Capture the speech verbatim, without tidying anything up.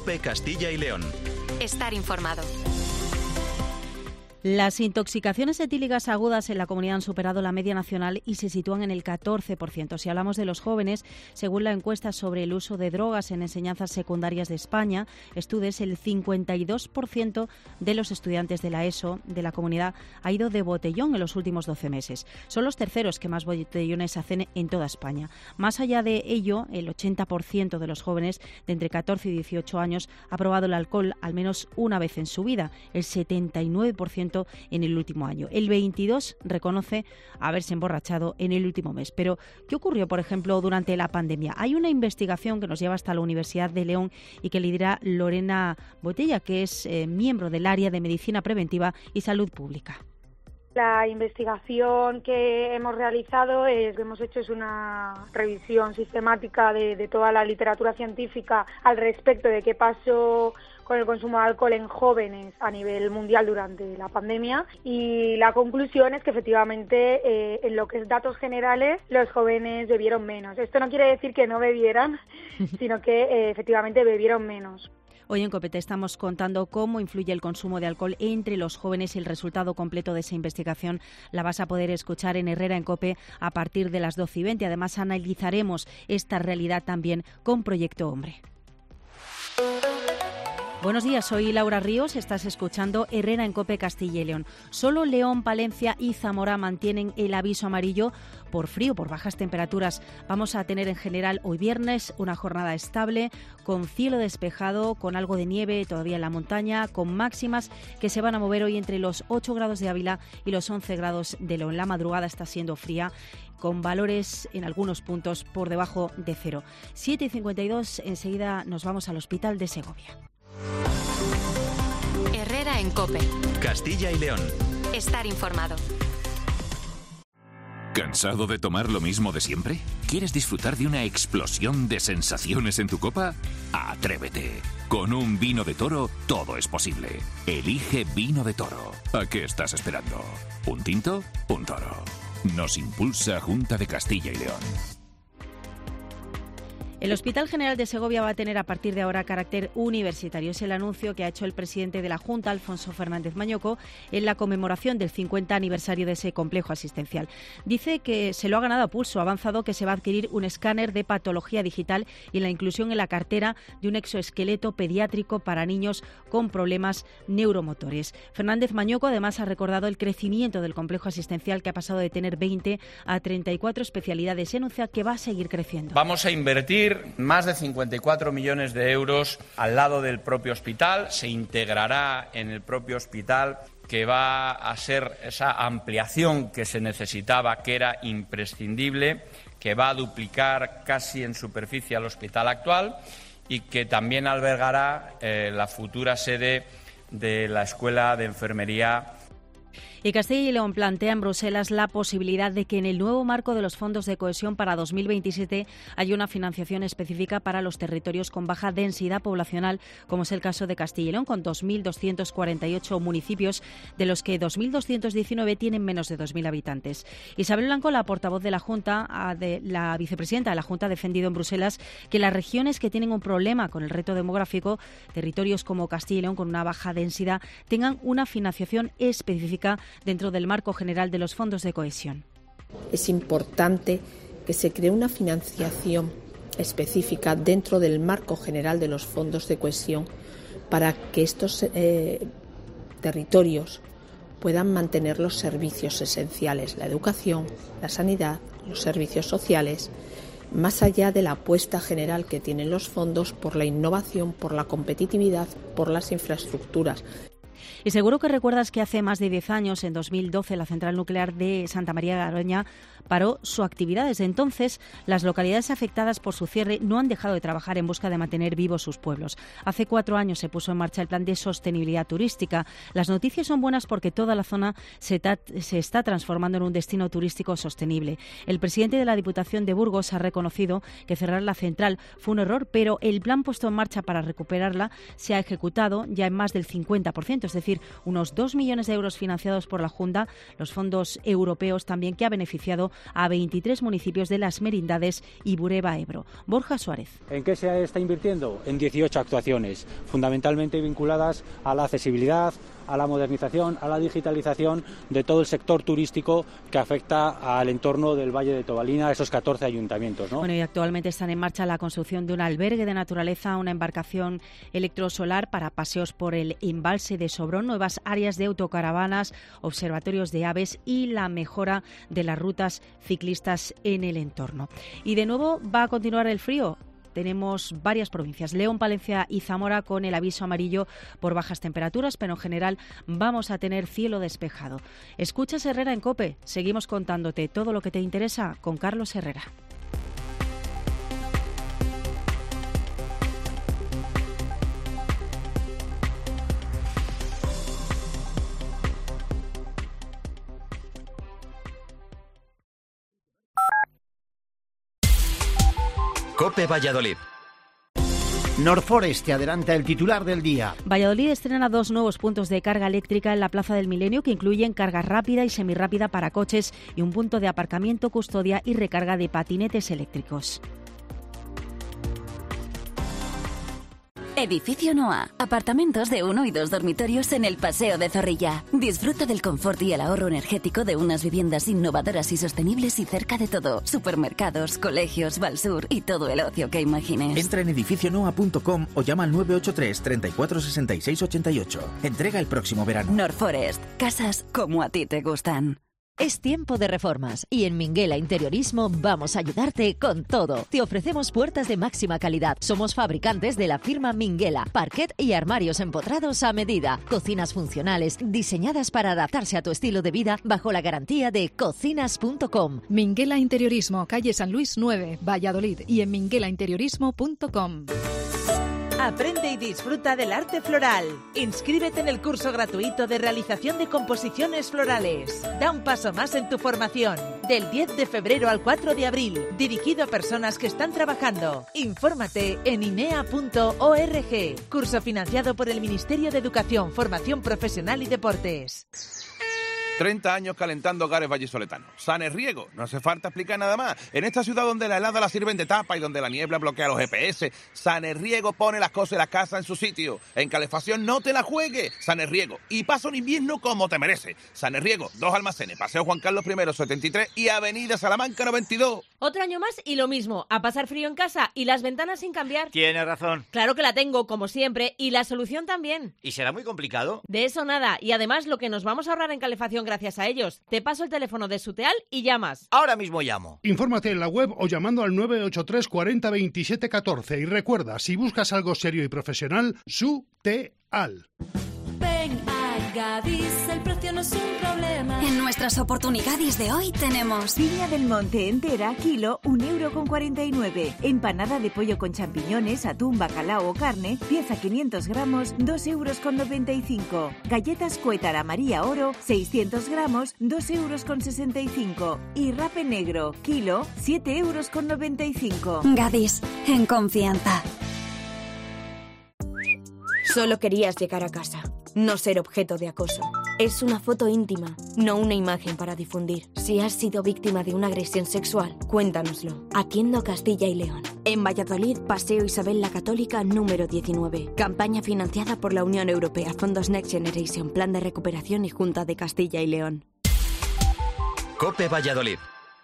COPE Castilla y León. Estar informado. Las intoxicaciones etílicas agudas en la comunidad han superado la media nacional y se sitúan en el catorce por ciento. Si hablamos de los jóvenes, según la encuesta sobre el uso de drogas en enseñanzas secundarias de España, Estudes, el cincuenta y dos por ciento de los estudiantes de la ESO de la comunidad ha ido de botellón en los últimos doce meses. Son los terceros que más botellones hacen en toda España. Más allá de ello, el ochenta por ciento de los jóvenes de entre catorce y dieciocho años ha probado el alcohol al menos una vez en su vida, el setenta y nueve por ciento en el último año. El veintidós por ciento reconoce haberse emborrachado en el último mes. Pero, ¿qué ocurrió, por ejemplo, durante la pandemia? Hay una investigación que nos lleva hasta la Universidad de León y que lidera Lorena Botella, que es eh, miembro del área de Medicina Preventiva y Salud Pública. La investigación que hemos realizado, es, que hemos hecho es una revisión sistemática de, de toda la literatura científica al respecto de qué pasó con el consumo de alcohol en jóvenes a nivel mundial durante la pandemia, y la conclusión es que efectivamente eh, en lo que es datos generales los jóvenes bebieron menos. Esto no quiere decir que no bebieran, sino que eh, efectivamente bebieron menos. Hoy en COPE te estamos contando cómo influye el consumo de alcohol entre los jóvenes y el resultado completo de esa investigación la vas a poder escuchar en Herrera en COPE a partir de las doce y veinte. Además, analizaremos esta realidad también con Proyecto Hombre. Buenos días, soy Laura Ríos, estás escuchando Herrera en COPE Castilla y León. Solo León, Palencia y Zamora mantienen el aviso amarillo por frío, por bajas temperaturas. Vamos a tener en general hoy viernes una jornada estable, con cielo despejado, con algo de nieve todavía en la montaña, con máximas que se van a mover hoy entre los ocho grados de Ávila y los once grados de León. La madrugada está siendo fría, con valores en algunos puntos por debajo de cero. siete y cincuenta y dos, enseguida nos vamos al Hospital de Segovia. Herrera en COPE. Castilla y León. Estar informado. ¿Cansado de tomar lo mismo de siempre? ¿Quieres disfrutar de una explosión de sensaciones en tu copa? ¡Atrévete! Con un vino de Toro todo es posible. Elige Vino de Toro. ¿A qué estás esperando? ¿Un tinto? Un toro. Nos impulsa Junta de Castilla y León. El Hospital General de Segovia va a tener a partir de ahora carácter universitario. Es el anuncio que ha hecho el presidente de la Junta, Alfonso Fernández Mañoco, en la conmemoración del cincuenta aniversario de ese complejo asistencial. Dice que se lo ha ganado a pulso. Ha avanzado que se va a adquirir un escáner de patología digital y la inclusión en la cartera de un exoesqueleto pediátrico para niños con problemas neuromotores. Fernández Mañoco además ha recordado el crecimiento del complejo asistencial, que ha pasado de tener veinte a treinta y cuatro especialidades. Y anuncia que va a seguir creciendo. Vamos a invertir más de cincuenta y cuatro millones de euros al lado del propio hospital. Se integrará en el propio hospital, que va a ser esa ampliación que se necesitaba, que era imprescindible, que va a duplicar casi en superficie al hospital actual y que también albergará eh, la futura sede de la Escuela de Enfermería. Y Castilla y León plantea en Bruselas la posibilidad de que en el nuevo marco de los fondos de cohesión para dos mil veintisiete haya una financiación específica para los territorios con baja densidad poblacional, como es el caso de Castilla y León, con dos mil doscientos cuarenta y ocho municipios, de los que dos mil doscientos diecinueve tienen menos de dos mil habitantes. Isabel Blanco, la portavoz de la Junta, de la vicepresidenta de la Junta, ha defendido en Bruselas que las regiones que tienen un problema con el reto demográfico, territorios como Castilla y León con una baja densidad, tengan una financiación específica dentro del marco general de los fondos de cohesión. Es importante que se cree una financiación específica dentro del marco general de los fondos de cohesión para que estos eh, territorios puedan mantener los servicios esenciales, la educación, la sanidad, los servicios sociales, más allá de la apuesta general que tienen los fondos por la innovación, por la competitividad, por las infraestructuras. Y seguro que recuerdas que hace más de diez años, en dos mil doce, la central nuclear de Santa María de Garoña paró su actividad. Desde entonces, las localidades afectadas por su cierre no han dejado de trabajar en busca de mantener vivos sus pueblos. Hace cuatro años se puso en marcha el plan de sostenibilidad turística. Las noticias son buenas porque toda la zona se, ta- se está transformando en un destino turístico sostenible. El presidente de la Diputación de Burgos ha reconocido que cerrar la central fue un error, pero el plan puesto en marcha para recuperarla se ha ejecutado ya en más del cincuenta por ciento, es decir, decir, unos dos millones de euros financiados por la Junta, los fondos europeos también, que ha beneficiado a veintitrés municipios de Las Merindades y Bureba-Ebro. Borja Suárez. ¿En qué se está invirtiendo? En dieciocho actuaciones, fundamentalmente vinculadas a la accesibilidad, a la modernización, a la digitalización de todo el sector turístico que afecta al entorno del Valle de Tobalina, esos catorce ayuntamientos, ¿no? Bueno, y actualmente están en marcha la construcción de un albergue de naturaleza, una embarcación electrosolar para paseos por el embalse de Sobrón, nuevas áreas de autocaravanas, observatorios de aves y la mejora de las rutas ciclistas en el entorno. Y de nuevo va a continuar el frío. Tenemos varias provincias, León, Palencia y Zamora, con el aviso amarillo por bajas temperaturas, pero en general vamos a tener cielo despejado. Escuchas Herrera en COPE. Seguimos contándote todo lo que te interesa con Carlos Herrera. COPE Valladolid. Norforest te adelanta el titular del día. Valladolid estrena dos nuevos puntos de carga eléctrica en la Plaza del Milenio que incluyen carga rápida y semirrápida para coches y un punto de aparcamiento, custodia y recarga de patinetes eléctricos. Edificio Noa. Apartamentos de uno y dos dormitorios en el Paseo de Zorrilla. Disfruta del confort y el ahorro energético de unas viviendas innovadoras y sostenibles y cerca de todo. Supermercados, colegios, Valsur y todo el ocio que imagines. Entra en edificio noa punto com o llama al nueve ocho tres, treinta y cuatro, sesenta y seis, ochenta y ocho. Entrega el próximo verano. Norforest. Casas como a ti te gustan. Es tiempo de reformas y en Minguela Interiorismo vamos a ayudarte con todo. Te ofrecemos puertas de máxima calidad. Somos fabricantes de la firma Minguela, parquet y armarios empotrados a medida. Cocinas funcionales diseñadas para adaptarse a tu estilo de vida bajo la garantía de cocinas punto com. Minguela Interiorismo, calle San Luis nueve, Valladolid, y en minguela interiorismo punto com. Aprende y disfruta del arte floral. Inscríbete en el curso gratuito de realización de composiciones florales. Da un paso más en tu formación. Del diez de febrero al cuatro de abril. Dirigido a personas que están trabajando. Infórmate en inea punto org. Curso financiado por el Ministerio de Educación, Formación Profesional y Deportes. treinta años calentando hogares vallisoletanos. Sanerriego, no hace falta explicar nada más. En esta ciudad donde la helada la sirven de tapa y donde la niebla bloquea los G P S, Sanerriego pone las cosas de la casa en su sitio. En calefacción no te la juegues. Sanerriego. Y pasa un invierno como te merece. Sanerriego, dos almacenes, Paseo Juan Carlos I, setenta y tres y Avenida Salamanca noventa y dos. Otro año más y lo mismo, a pasar frío en casa y las ventanas sin cambiar. Tienes razón. Claro que la tengo, como siempre, y la solución también. ¿Y será muy complicado? De eso nada, y además lo que nos vamos a ahorrar en calefacción gracias a ellos. Te paso el teléfono de Suteal y llamas. Ahora mismo llamo. Infórmate en la web o llamando al nueve ocho tres, cuarenta, veintisiete, catorce. Y recuerda, si buscas algo serio y profesional, Suteal. Ven a Gadis, el precio no es un problema. En nuestras oportunidades de hoy tenemos piña del monte entera, kilo, un euro con cuarenta y nueve. Empanada de pollo con champiñones, atún, bacalao o carne, pieza quinientos gramos, dos euros con noventa y cinco. Galletas Cuétara María Oro, seiscientos gramos, dos euros con sesenta y cinco. Y rape negro, kilo, siete euros con noventa y cinco. Gadis, en confianza. Solo querías llegar a casa, no ser objeto de acoso. Es una foto íntima, no una imagen para difundir. Si has sido víctima de una agresión sexual, cuéntanoslo. Atiendo Castilla y León. En Valladolid, Paseo Isabel la Católica, número diecinueve. Campaña financiada por la Unión Europea, Fondos Next Generation, Plan de Recuperación y Junta de Castilla y León. COPE Valladolid.